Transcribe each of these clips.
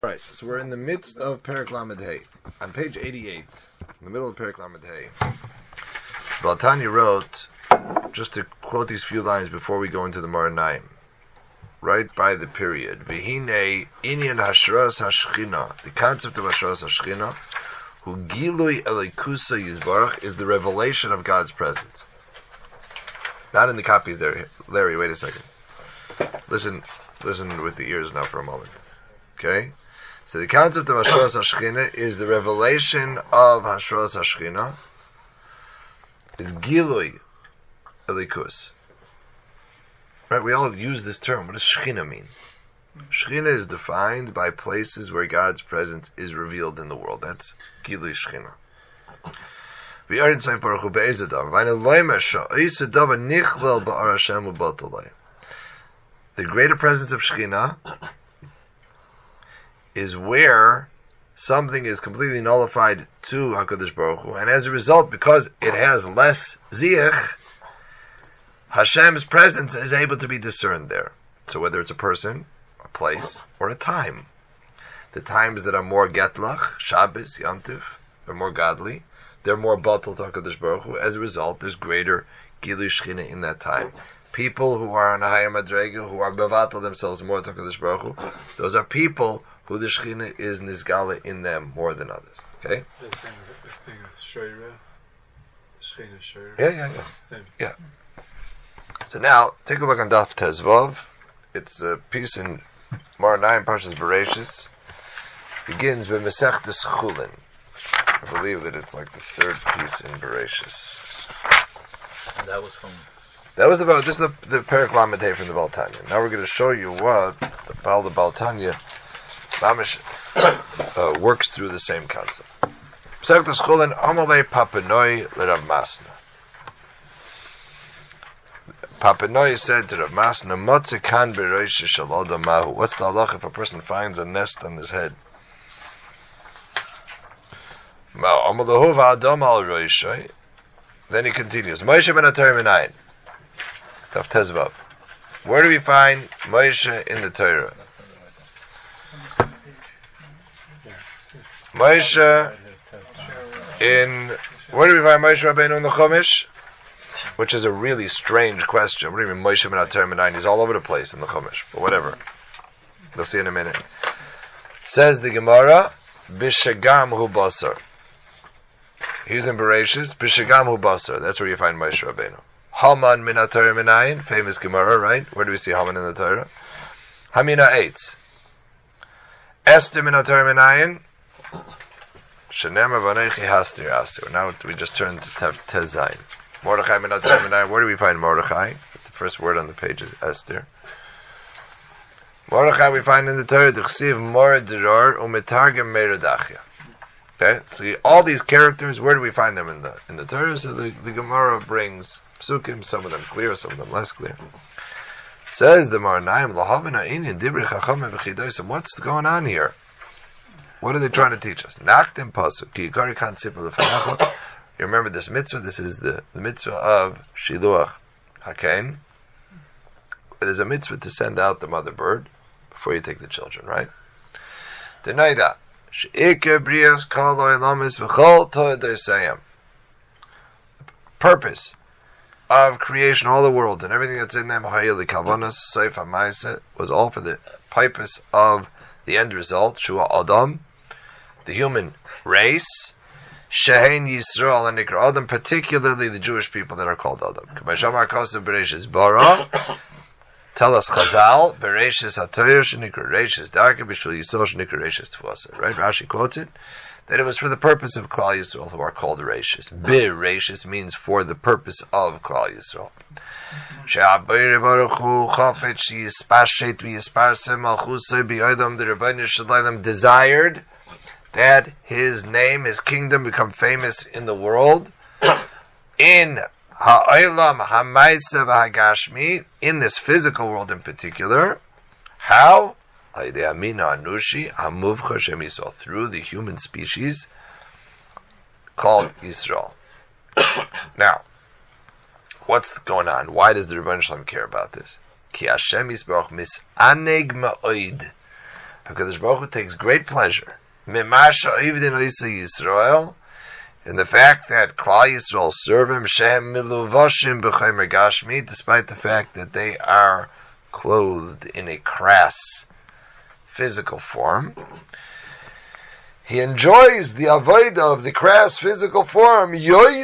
Right, so we're in the midst of Perek Lamed Hey. On page 88, in the middle of Perek Lamed Hey, Baal Tanya wrote, just to quote these few lines before we go into the Maranaim, right by the period, V'hinei inyan hashras hashchina, the concept of hashras hashchina, hu gilui elikusa yizbarach, is the revelation of God's presence. Not in the copies there. Larry, wait a second. Listen with the ears now for a moment. Okay? So the concept of Hashras HaShechina is the revelation of Hashras HaShechina, is Gilui Elikus. Right, we all use this term. What does Shechina mean? Shechina is defined by places where God's presence is revealed in the world. That's Gilui Shechina. The greater presence of Shechina is where something is completely nullified to HaKadosh Baruch Hu, and as a result, because it has less ziach, Hashem's presence is able to be discerned there. So whether it's a person, a place, or a time. The times that are more getlach, Shabbos, Yom Tov, are more godly, they're more batal to HaKadosh Baruch Hu. As a result, there's greater Gilui Shechina in that time. People who are on a higher madrega, who are bevatal themselves more to HaKadosh Baruch Hu, those are people who the Shechina is nizgala in them more than others. Okay? The same thing with Shoira. Shechina Shoira. Yeah. Same. Yeah. So now, take a look on Daf Tezvav. It's a piece in Maranaim Parshas Bereshis. Begins with Masechtas Chulin. I believe that it's like the third piece in Bereshis. And that was from... That was this is the Perek Lamed Hey from the Baal Tanya. Now we're going to show you what the Baal Tanya Mamish works through the same concept. Masechtas Chulin Amalei Papanoi LeRav Masna. Papanoi said to Rav Masna, Motze kan beroishe shel adam mahu. What's the halach if a person finds a nest on his head? Amalahu v'adam al roishe. Then he continues. Moshe ben HaTorah Minayin. Daf Tezvav. Where do we find Moshe in the Torah? Moshe in... Where do we find Moshe Rabbeinu in the Chumash? Which is a really strange question. What do you mean Moshe ben HaTorah Minayin? He's all over the place in the Chumash. But whatever. We'll see in a minute. Says the Gemara, Bishagam hu basar. He's in Bereshis, Bishagam hu basar. That's where you find Moshe Rabbeinu. Haman min HaTorah Minayin, famous Gemara, right? Where do we see Haman in the Torah? Hamina eitz. Esther min HaTorah Minayin, Shenema v'anechi hastir astir. Now we just turn to Tezayin. Mordechai min HaTorah Minayin. Where do we find Mordechai? The first word on the page is Esther. Mordechai we find in the Torah, D'chsiv Mor Dror u'metargem Meredachia. Okay, so all these characters, where do we find them in the Torah? So the Gemara brings psukim, some of them clear, some of them less clear. Says the Maranaim, Lahavina inyan dibri chachamim v'chidosim. What's going on here? What are they trying to teach us? Nachtem pasuk ki yikari kan tzipur l'fanacha. You remember this mitzvah? This is the mitzvah of Shiluach Hakein. There's a mitzvah to send out the mother bird before you take the children, right? Denaida. Purpose of creation, all the world and everything that's in them, was all for the purpose of the end result, Shua Adam, the human race, Shehein Yisrael and Nikra Adam, particularly the Jewish people that are called Adam. Tell us Chazal, Bereshis HaTorah Shenikra Reishis Darka B'Shvil Yisrael Shenikra Reishis Tvasa. Right? Rashi quotes it that it was for the purpose of Klal Yisrael who are called Reishis. Bereishis means for the purpose of Klal Yisrael. She'abayir Baruch Hu Chafet She'yispashet V'yisparsem Malchusay B'Yodam. The Rebbeinu Shalom desired that his name, his kingdom become famous in the world. In Ha'olam Ha'maisa V'Hagashmi, in this physical world in particular. How? Through the human species called Yisrael. Now, what's going on? Why does the Rebbeinu Shalom care about this? Ki Hashem Yisbarach misaneg ma'oid HaKadosh Baruch Hu takes great pleasure Mimasha Ivdin Oisa Yisrael, in the fact that Klal Yisrael serve him Shem Miluvashim B'Chaymer Gashmi, despite the fact that they are clothed in a crass physical form. He enjoys the avodah of the crass physical form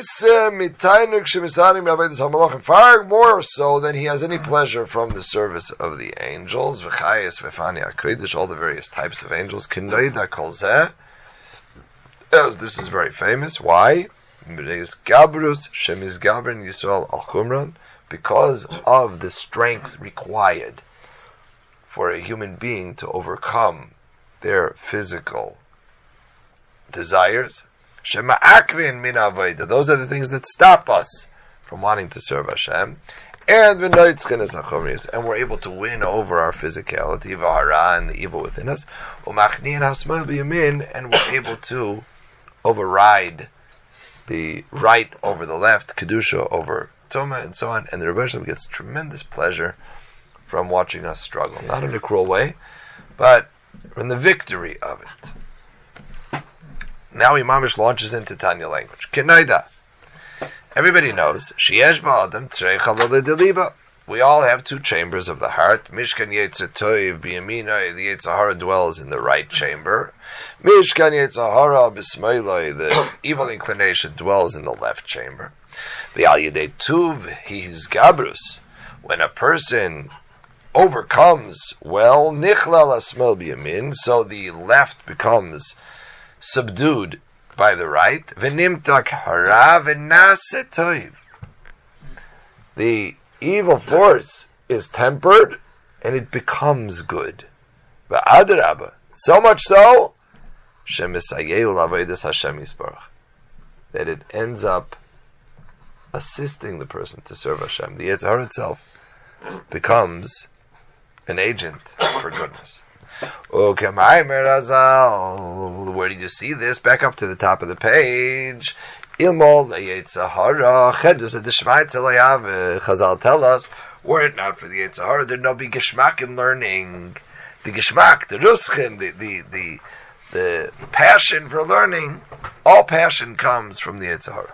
far more so than he has any pleasure from the service of the angels. All the various types of angels. As this is very famous. Why? Because of the strength required for a human being to overcome their physical desires. Shema'akvin min avodah. Those are the things that stop us from wanting to serve Hashem. And we're able to win over our physicality, v'hara, and the evil within us. And we're able to override the right over the left, kedusha over toma, and so on. And the Rebbe Shalom gets tremendous pleasure from watching us struggle, not in a cruel way, but from the victory of it. Now Imamish launches into Tanya language. Kenoida. Everybody knows. Sheyesh ba'adam trei chalolei deliba. We all have two chambers of the heart. Mishkan Yetzer Toiv b'yamina. The Yetzer Hara dwells in the right chamber. Mishkan Yetzer Hara b'smeiloi. The evil inclination dwells in the left chamber. V'al yedei tuv his gabrus. When a person overcomes, well, nichlal asmel b'yamin. So the left becomes subdued by the right. V'nimtak hara v'naseh toiv. The evil force is tempered and it becomes good. V'adrabah. So much so shemisayeu l'avodas Hashem Yisbarach, that it ends up assisting the person to serve Hashem. The Yetzer Hara itself becomes an agent for goodness. Okay, where did you see this? Back up to the top of the page. Chazal tell us, were it not for the Yetzer Hara, there'd not be geschmack in learning. The geschmack, the ruschen, the passion for learning, all passion comes from the Yetzer Hara.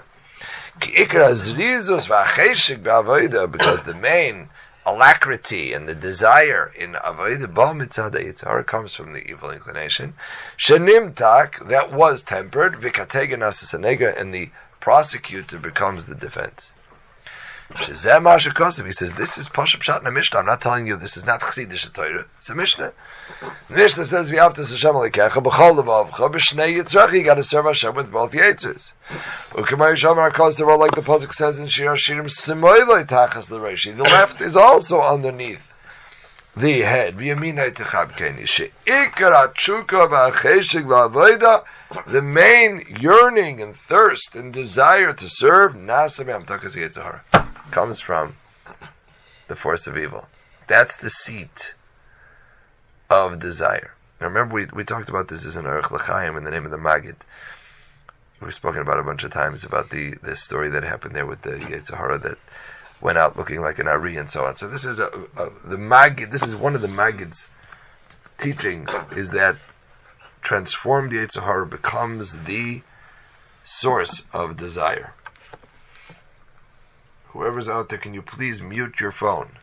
Because the main alacrity and the desire in avodah ba'al mitzad Yetzer Hara comes from the evil inclination. Shenimtak, that was tempered, v'kategen asasanega, and the prosecutor becomes the defense. Shezeh ma'asher kosev, he says, this is Pashup Pshat in a Mishnah. I'm not telling you this is not Chassidish Torah. It's a Mishnah. The Mishnah says, v'yavtas Hashem alikecha b'chol levavcha b'shnei yitzrach. You got to serve Hashem with both Yetzers. U'kemay Yishamar kosev, like the pasuk says in Shir Hashirim, simoiloi tachas l'reishi. The left is also underneath the head. V'yaminai techab keni. She'ikar ha'tshuka v'acheshik v'avoida. The main yearning and thirst and desire to serve, nasa me'amtakas Yetzer Hara, comes from the force of evil. That's the seat of desire. Now remember, we talked about this as an Aruch L'chaim in the name of the Maggid. We've spoken about it a bunch of times about the story that happened there with the Yetzer Hara that went out looking like an Ari and so on. So this is the Maggid. This is one of the Maggid's teachings, is that transformed Yetzer Hara becomes the source of desire. Whoever's out there, can you please mute your phone?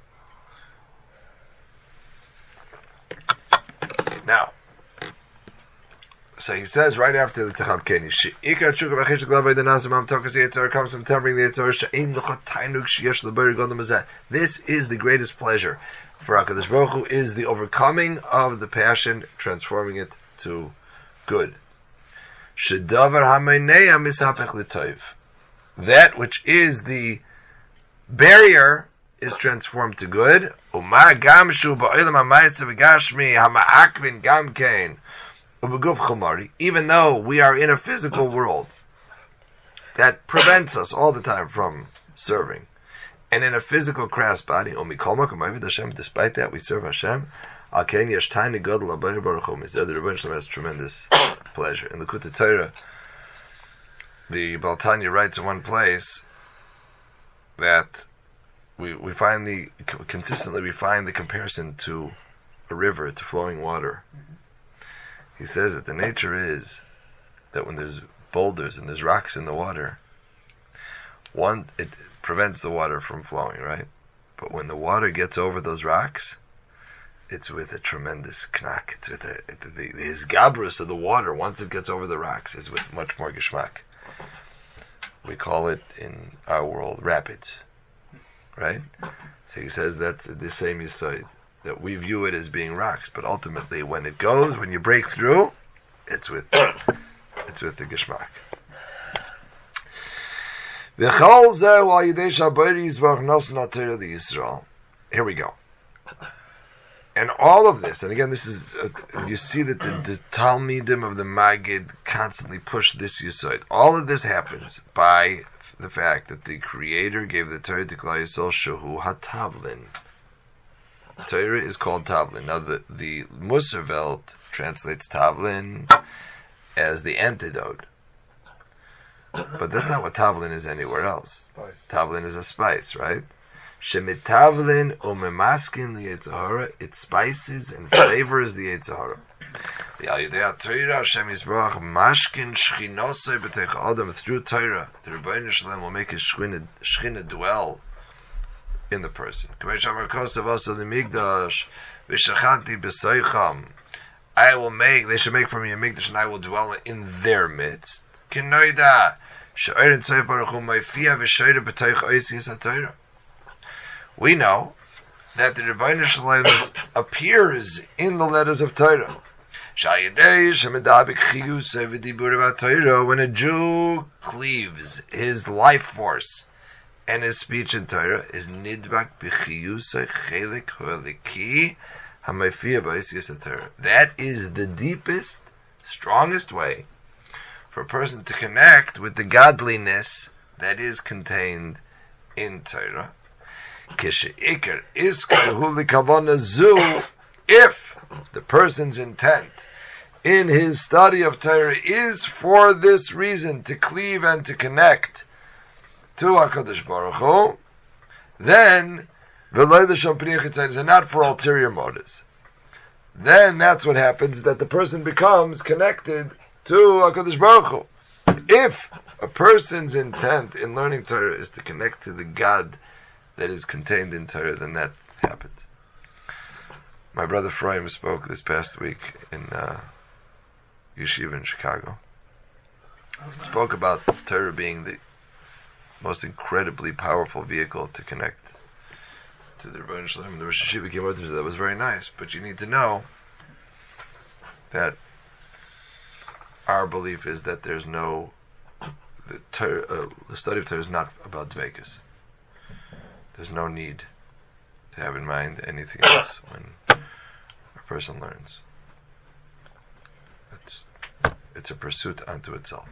Now, so he says right after the Techab Keni, She'ikar Tshuka V'cheshik L'avay D'Nazim Am Tokas Yetzer Hara comes from tempering the Yetzer Hara. She'ein L'cha Tainuk She'yesh L'Bari Godam Hazeh. This is the greatest pleasure for HaKadosh Baruch Hu, is the overcoming of the passion, transforming it to good. She'davar Ha'meinei HaMisapech L'Toiv. That which is the barrier is transformed to good. Uma gam shu ba'olam ha'ma'aseh v'gashmi ha'ma'akvin gam kein u'beguf chumari. Even though we are in a physical world that prevents us all the time from serving, and in a physical crass body, despite that we serve Hashem. Al kein yesh tayne gadol l'bayir baruch hu. The Rebbe Shalom has tremendous pleasure. In the Likutei Torah, the Baal Tanya writes in one place that we find consistently we find the comparison to a river to flowing water, he says that the nature is that when there's boulders and there's rocks in the water, it prevents the water from flowing, right? But when the water gets over those rocks, it's with a tremendous knack. It's with the hisgabrus of the water. Once it gets over the rocks, is with much more geschmack. We call it in our world rapids, right? So he says that's the same yesod, that we view it as being rocks, but ultimately when you break through, it's with the geschmack. Here we go. And all of this, and again, this is you see that the Talmidim of the Maggid constantly push this yesod. All of this happens by the fact that the Creator gave the Torah to Klal Yisrael Shehu HaTavlin. Torah is called Tavlin. Now the Musar Welt translates Tavlin as the antidote. But that's not what Tavlin is anywhere else. Spice. Tavlin is a spice, right? Shemitavlin umemaskin the Yetzer Hara. It spices and flavors the Yetzer Hara. The Al Torah Hashem Yisborach mashkin shchinosei b'teich Adam. Through Torah, the Rebbeinu Shalom will make his shchina dwell in the person. K'mei kosav also the migdash v'shachanti b'soicham. They should make for me a migdash, and I will dwell in their midst. K'noida she'orin tzayv baruch hu ma'ifiyah v'shoyre b'teich oisiyas HaTorah. We know that the Rebbeinu Shalom appears in the letters of Torah. When a Jew cleaves his life force and his speech in Torah is nidbak b'chiyusay chelik ho'eliki hamayfiyah b'oisiyas HaTorah. That is the deepest, strongest way for a person to connect with the godliness that is contained in Torah. If the person's intent in his study of Torah is for this reason, to cleave and to connect to HaKadosh Baruch Hu, then and not for ulterior motives. Then that's what happens, that the person becomes connected to HaKadosh Baruch Hu. If a person's intent in learning Torah is to connect to the God that is contained in Torah, then that happens. My brother Freim spoke this past week in Yeshiva in Chicago. He spoke about Torah being the most incredibly powerful vehicle to connect to the Rebbeinu Shalom. The Rosh Yeshiva came up to me, that was very nice, but you need to know that our belief is that there's no the study of Torah is not about dveikus. There's no need to have in mind anything else when a person learns. It's a pursuit unto itself.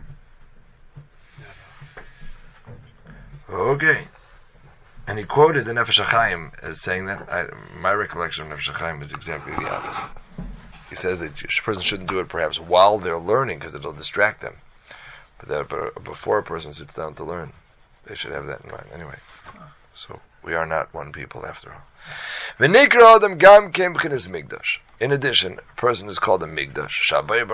Okay. And he quoted the Nefesh HaChaim as saying that. My recollection of Nefesh HaChaim is exactly the opposite. He says that a person shouldn't do it perhaps while they're learning because it'll distract them. But that before a person sits down to learn, they should have that in mind. Anyway. So we are not one people after all. In addition, a person is called a migdash.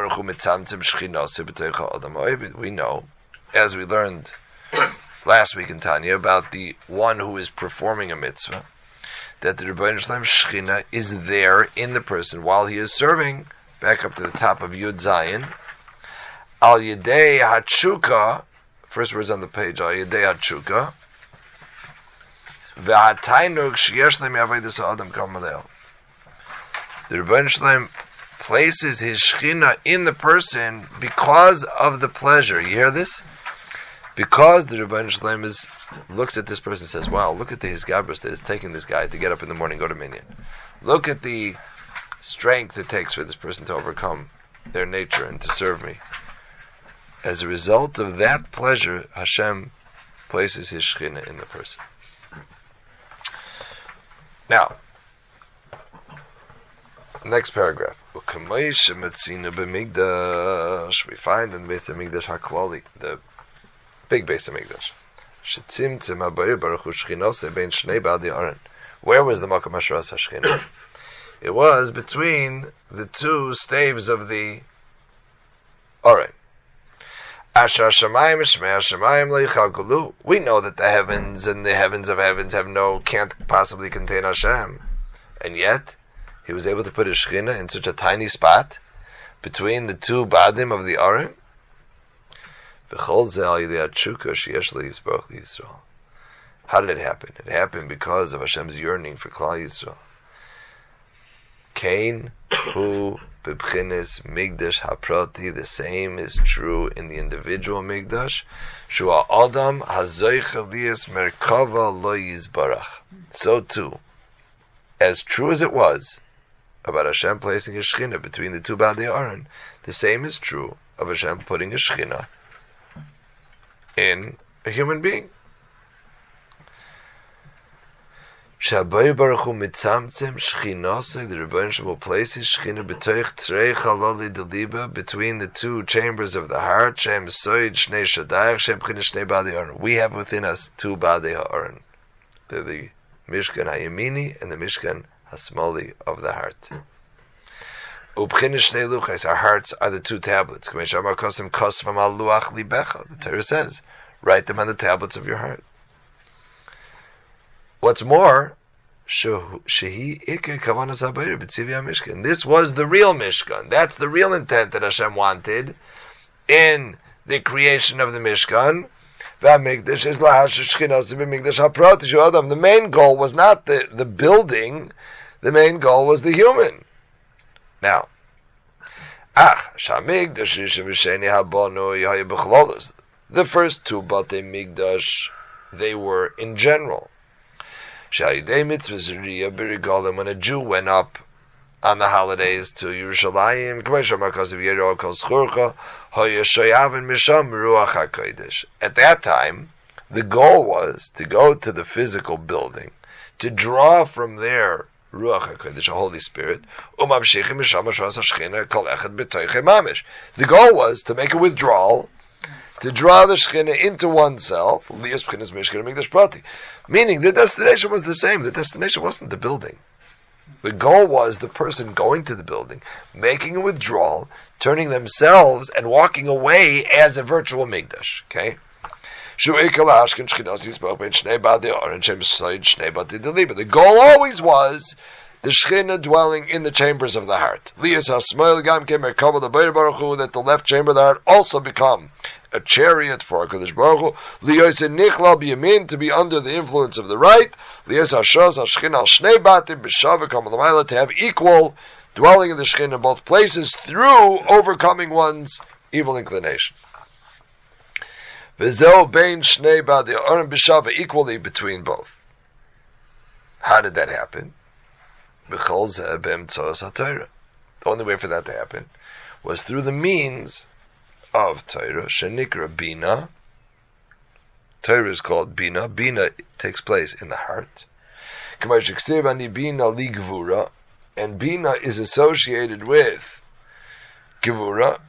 We know, as we learned last week in Tanya, about the one who is performing a mitzvah, that the Rebbeinu Shalom Shechina is there in the person while he is serving. Back up to the top of Yud Zayin. Al Yedei Hatshuka, first words on the page, Al Yedei Hatshuka. The Rebbeinu Shalom places his Shechina in the person because of the pleasure. You hear this? Because the Rebbeinu Shalom looks at this person and says, wow, look at the hisgabrus that is taking this guy to get up in the morning and go to Minyan. Look at the strength it takes for this person to overcome their nature and to serve me. As a result of that pleasure, Hashem places his Shechina in the person. Now, next paragraph. We find in the Beis HaMikdash HaKlali, the big Beis HaMikdash. Where was the Makom Hasharas HaShechina? It was between the two staves of the Oren. Asher Shamayim Shmei Shamayim Leichalkulu. We know that the heavens and the heavens of heavens can't possibly contain Hashem, and yet He was able to put His Shekhinah in such a tiny spot between the two badim of the Oren. How did it happen? It happened because of Hashem's yearning for Klal Yisrael. Kain hu b'bchinis migdash haprati. The same is true in the individual migdash. Shua adam hazoich elias merkava lo yizbarach. So too, as true as it was about Hashem placing a Shekhinah between the two Badei Aaron, the same is true of Hashem putting a Shekhinah in a human being. Shabai Baruch Hu mitzamtzem shchinasei, the Rebbeinu Shem will place His Shekhinah b'toich trei chalali deliba, between the two chambers of the heart. Shem soid shnei shadayach, Shem b'chinas shnei Badei Aaron. We have within us two Badei Aaron. They're the Mishkan HaYamini and the Mishkan HaSmali of the heart. Ub'chinas shnei luchais, our hearts are the two tablets. The Torah says, write them on the tablets of your heart. What's more, this was the real Mishkan. That's the real intent that Hashem wanted in the creation of the Mishkan. The main goal was not the building, the main goal was the human. Now, the first two Batei Migdash, they were in general. When a Jew went up on the holidays to Yerushalayim, at that time, the goal was to go to the physical building, to draw from there Ruach HaKodesh, the Holy Spirit. The goal was to make a withdrawal, to draw the Shekhinah into oneself, meaning the destination was the same. The destination wasn't the building. The goal was the person going to the building, making a withdrawal, turning themselves and walking away as a virtual Migdash. Okay? The goal always was the Shekhinah dwelling in the chambers of the heart. That the left chamber of the heart also become a chariot for HaKadosh Baruch Hu, to be under the influence of the right, to have equal dwelling in the Shekhinah in both places through overcoming one's evil inclination. Equally between both. How did that happen? The only way for that to happen was through the means of Torah, shenikra bina. Torah is called bina. Bina takes place in the heart. And bina is associated with gevura.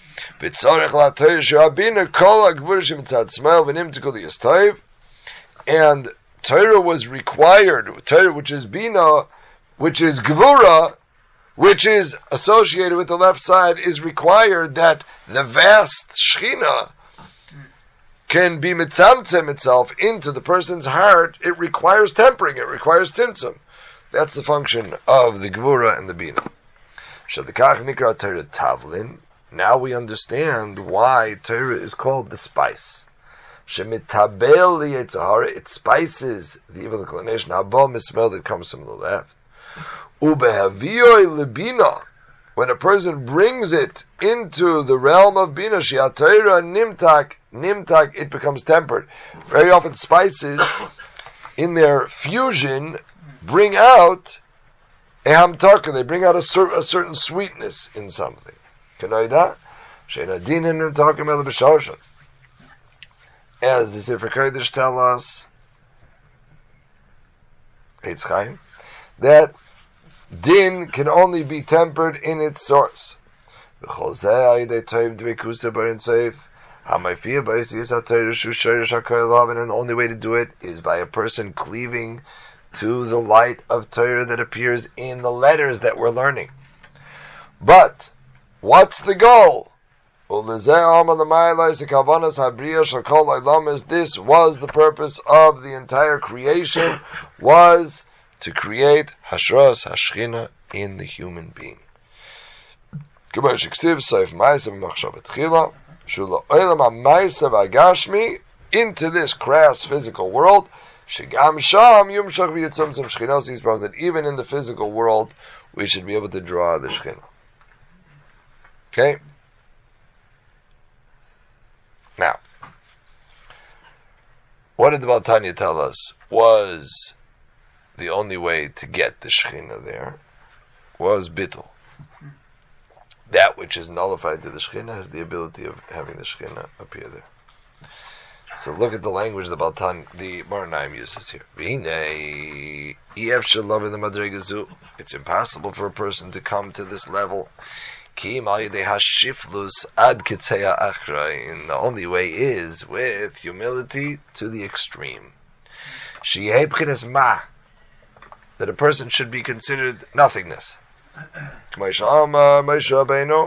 And Torah was required. Torah, which is bina, which is gevura, which is associated with the left side, is required that the vast Shekhinah can be mitzamtzem itself into the person's heart. It requires tempering, it requires tzimtzum. That's the function of the Gevura and the Bina. Shadikach nikra Torah tavlin. Now we understand why Torah is called the spice. Shemitabel liyetzahara, it spices the evil inclination. Haba mismel that comes from the left. Ubehaviyoi lebina, when a person brings it into the realm of bina, shiatayra nimtak, it becomes tempered. Very often spices, in their fusion, bring out a hamtarka, they bring out a certain sweetness in something. Kanoida, sheinadinin nimtakim el b'shoshan. As the Sefer Kodesh tell us, Eitz Chaim, that din can only be tempered in its source. And the only way to do it is by a person cleaving to the light of Torah that appears in the letters that we're learning. But what's the goal? This was the purpose of the entire creation, was to create Hashras Hashchina in the human being. Into this crass physical world, that even in the physical world we should be able to draw the Shechina. Okay? Now, what did the Baal Tanya tell us was the only way to get the Shechina there? Was bittul. That which is nullified to the Shechina has the ability of having the Shechina appear there. So look at the language the Baal Tanya, the Mar Naim uses here. It's impossible for a person to come to this level. The only way is with humility to the extreme. That a person should be considered nothingness. That's Moshe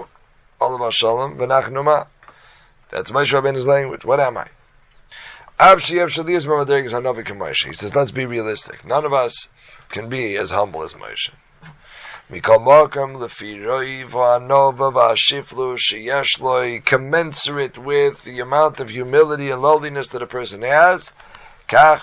Rabbeinu's language. What am I? He says, let's be realistic. None of us can be as humble as Moshe. Commensurate with the amount of humility and lowliness that a person has, to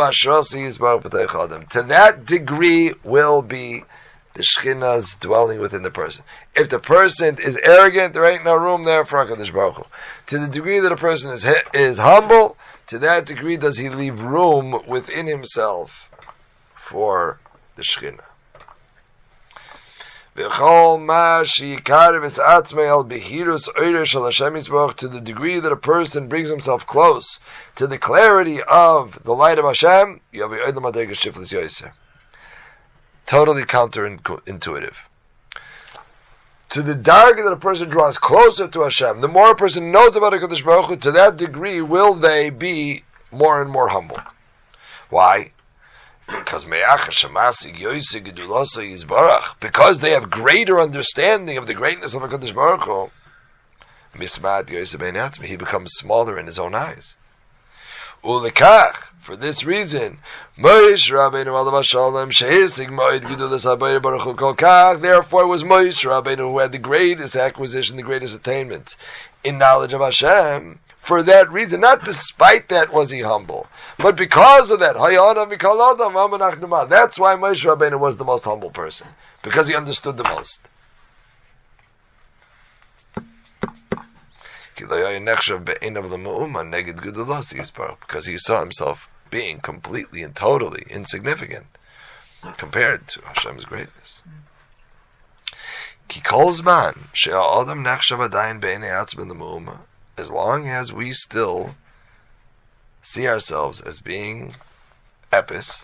that degree will be the Shechina's dwelling within the person. If the person is arrogant, there ain't no room there for HaKadosh Baruch Hu. To the degree that a person is humble, to that degree does he leave room within himself for the Shechina. To the degree that a person brings himself close to the clarity of the light of Hashem, totally counterintuitive. To the darga that a person draws closer to Hashem, the more a person knows about HaKadosh Baruch Hu, to that degree will they be more and more humble. Why? Because they have greater understanding of the greatness of HaKadosh Baruch Hu, he becomes smaller in his own eyes. For this reason, therefore it was Moshe Rabbeinu who had the greatest acquisition, the greatest attainment in knowledge of Hashem. For that reason, not despite that was he humble, but because of that, that's why Moshe Rabbeinu was the most humble person, because he understood the most. Because he saw himself being completely and totally insignificant compared to Hashem's greatness. As long as we still see ourselves as being epis,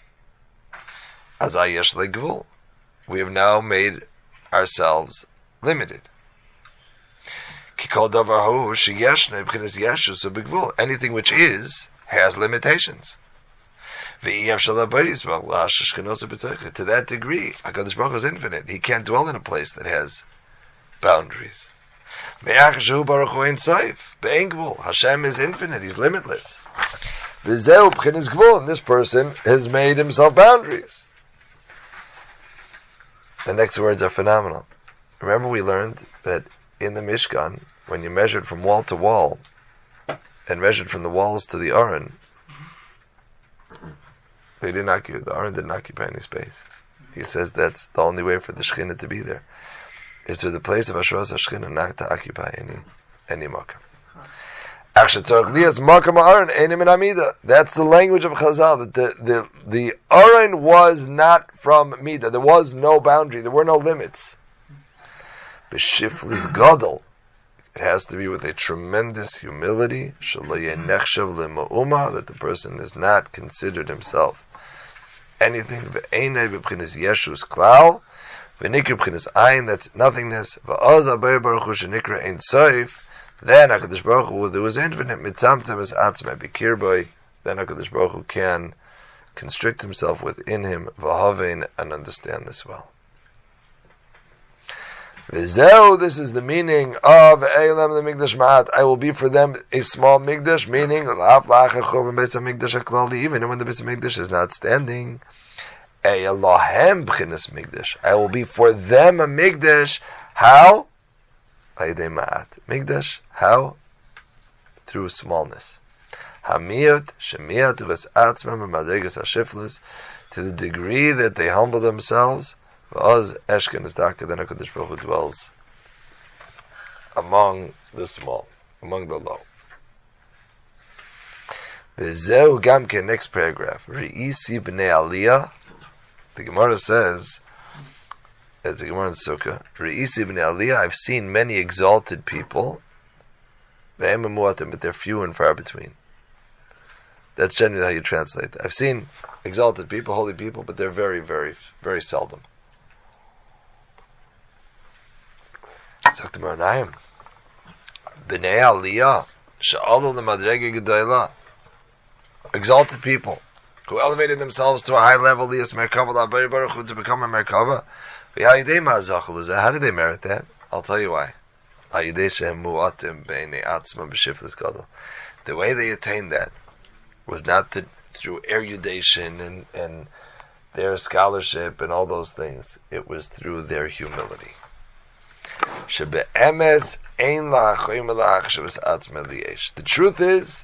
we have now made ourselves limited. Anything which is has limitations. To that degree, HaKadosh Baruch Hu is infinite. He can't dwell in a place that has boundaries. Hashem is infinite. He's limitless. And this person has made himself boundaries. The next words are phenomenal. Remember we learned that in the Mishkan, when you measured from wall to wall, and measured from the walls to the Aron, the Aron didn't occupy any space. He says that's the only way for the Shechina to be there, is for the place of Hashras HaShechina not to occupy any makam. That's the language of Chazal, that the Aron was not from Midah. There was no boundary, there were no limits. B'shiflis Gadol, it has to be with a tremendous humility, that the person is not considered himself anything. That's nothingness. Then HaKadosh Baruch Hu, who is infinite, then HaKadosh Baruch Hu can constrict himself within him, v'havein, and understand this well. V'zeu, this is the meaning of Eilem the Migdash Ma'at. I will be for them a small Migdash, meaning L'af la'achar churban Beis HaMikdash HaKlali, even when the Beis HaMikdash is not standing. Elohem b'chinas Migdash. I will be for them a Migdash. How? Ayidei Ma'at. Migdash. How? Through smallness. Hamiyot shemiyot v'atzmam v'madregas hashiflas, to the degree that they humble themselves. V'oz eshken is daka, then HaKadosh Baruch Hu dwells among the small, among the low. V'zeu gamke, next paragraph. Re'isi b'nei aliyah. The Gemara says, it's the Gemara in Sukkah, Re'isi b'nei aliyah, I've seen many exalted people, but they're few and far between. That's generally how you translate that. I've seen exalted people, holy people, but they're very, very, very seldom. B'nei aliyah, she'alu l'madrega gedayla, exalted people who elevated themselves to a high level, to become a merkava. How did they merit that? I'll tell you why. The way they attained that was not through erudition and their scholarship and all those things. It was through their humility. The truth is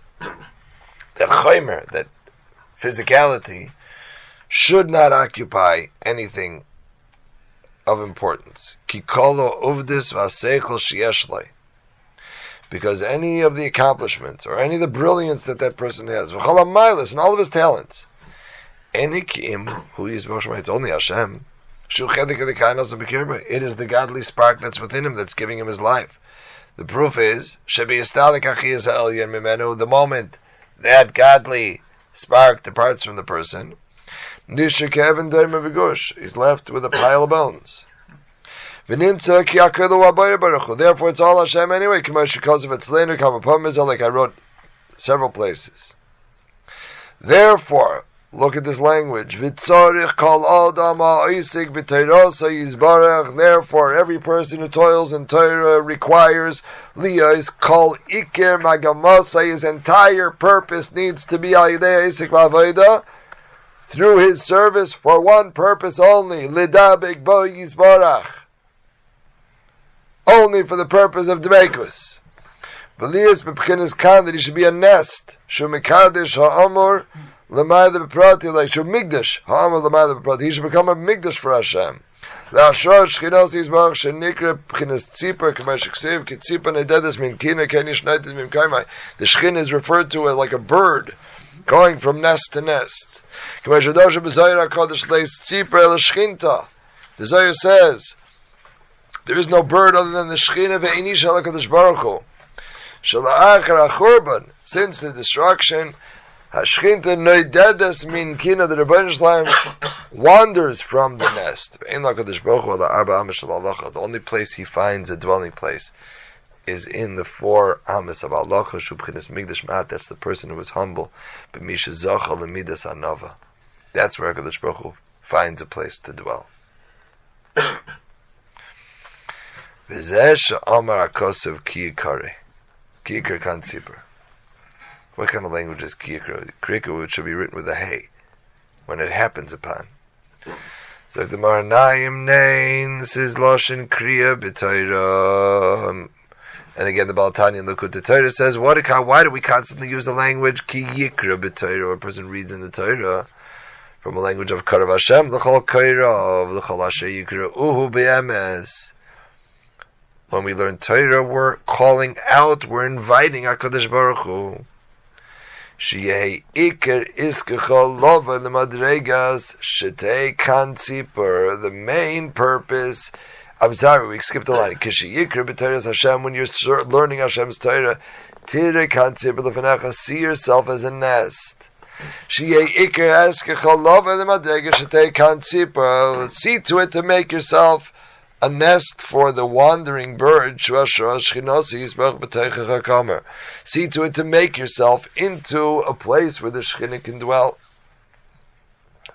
that physicality should not occupy anything of importance. Because any of the accomplishments or any of the brilliance that person has, and all of his talents, it's only Hashem. It is the godly spark that's within him that's giving him his life. The proof is the moment that godly spark departs from the person, he's left with a pile of bones. Therefore it's all Hashem anyway, like I wrote several places. Therefore, look at this language. Therefore, every person who toils in Torah requires liyos kol iker magamasa. His entire purpose needs to be through his service for one purpose only. Lidabek bo yizbarach. Only for the purpose of Demekus. V'liyos b'pchinas kan, that he should be a nest. Shu mekadesh ha'amur l'mayda b'prati, like shu migdash ha'amur l'mayda b'prati. He should become a migdash for Hashem. L'ashor shchinos yizbarach shenikra b'chinas tzipar k'may sheksiv k'tzipar nededes min kina k'enish neides min kaimai. The shchin is referred to as like a bird going from nest to nest. K'may shadosha b'zayir HaKadosh leis tzipar el shchinta. The Zohar says, there is no bird other than the Shekhinah ve'inish HaKadosh Baruch Hu. Shala'achar HaChurban, since the destruction, HaShechinta noidedes min kina, the Rebbeinu Shalom wanders from the nest. Ve'in HaKadosh Baruch Hu la'arba ames shel halacha. The only place he finds a dwelling place is in the 4 ames of halacha, shu b'chinas migdash ma'at. That's the person who is humble. B'misha zacha l'midas hanava. That's where HaKadosh Baruch Hu finds a place to dwell. Amar Akosov Kiyikare. Kiyikar kan tzipar. What kind of language is Kiyikar? Kiyikar should be written with a hey, when it happens upon. So the Maranayim Nain, this is Loshin Kriya B'Torah. And again, the Balatani in Likutei Torah says, why do we constantly use the language Kiyikra B'Torah, or a person reads in the Torah from a language of Karav Hashem, L'chol Kairav, L'chol Asher Yikra Uhu B'Emes. When we learn Torah, we're calling out, we're inviting HaKadosh Baruch Hu. Sheyeh Iker Iskechol Lova L'Madregas Shetei Kan Tzipur. The main purpose, I'm sorry, we skipped a line. Kishi Yikra B'Torah's Hashem, when you're learning Hashem's Torah, Tirei Kan Tzipur L'Fanecha, see yourself as a nest. Sheyeh Iker Iskechol Lova L'Madregas Shetei Kan Tzipur. See to it to make yourself a nest for the wandering bird. See to it to make yourself into a place where the Shekhinah can dwell.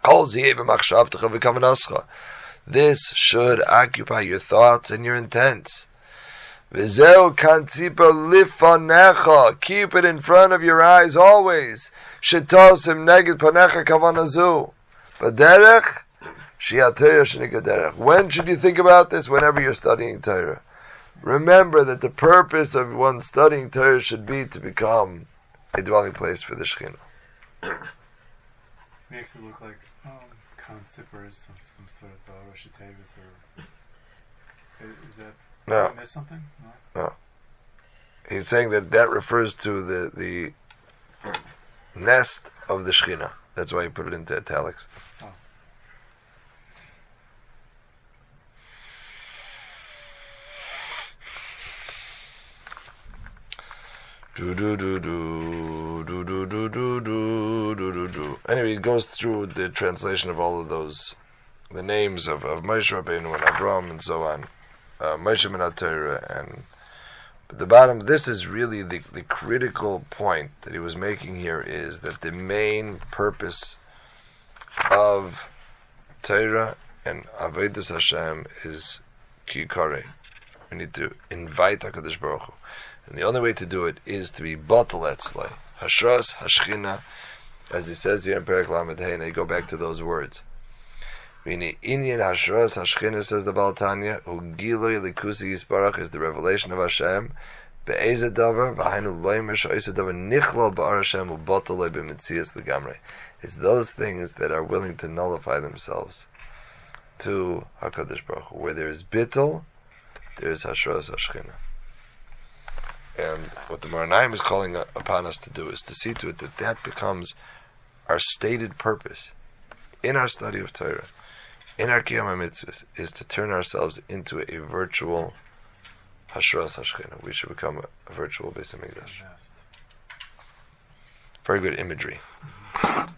This should occupy your thoughts and your intents. V'zeu kanzipa lifanecha. Keep it in front of your eyes always. Shetosim neged panecha kavanazu. B'derech shiatayah sheniga derech. When should you think about this? Whenever you're studying Torah. Remember that the purpose of one studying Torah should be to become a dwelling place for the Shekhinah. Makes it look like Khan Zipper is some sort of Rosh Hashanah or is that? No. Did I miss something? No. He's saying that refers to the nest of the Shekhinah. That's why he put it into italics. Oh. Anyway, he goes through the translation of all of those, the names of Moshe Rabbeinu and Abraham and so on. Moshe Min HaTorah, and at the bottom, this is really the critical point that he was making here, is that the main purpose of Torah and Avodas Hashem is Kikare. We need to invite HaKadosh Baruch Hu. And the only way to do it is to be Batal Etzlai. Hashras Hashchina, as he says here in Perek Lamed Hey, and I go back to those words. Inyan Hashras Hashchina, says the Baal Tanya, Ugiloi Likusi Yisparach, is the revelation of Hashem. Be'ezeh davar, v'hainu loy mesho'ezeh davar, nichlal ba'ar Hashem, u'bataloi b'metzias l'gamrei. It's those things that are willing to nullify themselves to HaKadosh Baruch Hu. Where there is bittul, there is Hashras Hashchina. And what the Maranaim is calling upon us to do is to see to it that that becomes our stated purpose in our study of Torah, in our Kiyam HaMitzvahs, is to turn ourselves into a virtual Hashras Hashchina. We should become a virtual Beis HaMikdash. Very good imagery.